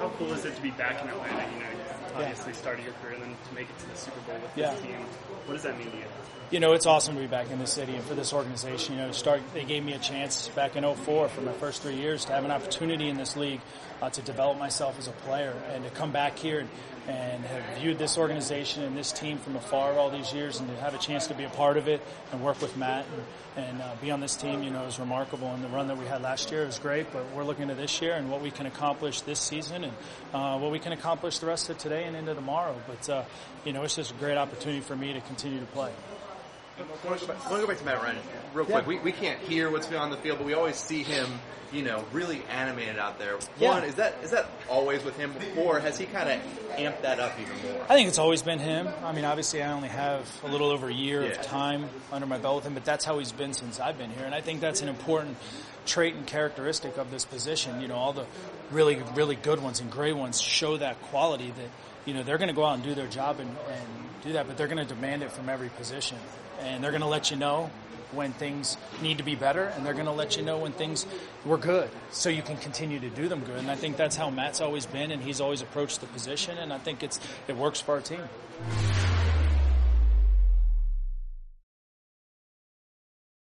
how cool is it to be back in Atlanta? You know, obviously started your career and then to make it to the Super Bowl with this team. What does that mean to you? You know, it's awesome to be back in this city and for this organization. You know, they gave me a chance back in 2004 for my first 3 years to have an opportunity in this league to develop myself as a player and to come back here and have viewed this organization and this team from afar all these years and to have a chance to be a part of it and work with Matt and be on this team, you know, is remarkable. And the run that we had last year was great, but we're looking to this year and what we can accomplish this season and what we can accomplish the rest of today and into tomorrow. But, you know, it's just a great opportunity for me to continue to play. I want to go back to Matt Ryan real quick. We can't hear what's going on in the field, but we always see him, you know, really animated out there. One, is that always with him, or has he kind of amped that up even more? I think it's always been him. I mean, obviously I only have a little over a year of time under my belt with him, but that's how he's been since I've been here. And I think that's an important trait and characteristic of this position. You know, all the really, really good ones and great ones show that quality that, you know, they're going to go out and do their job and do that, but they're going to demand it from every position. And they're going to let you know when things need to be better, and they're going to let you know when things were good so you can continue to do them good. And I think that's how Matt's always been, and he's always approached the position, and I think it works for our team.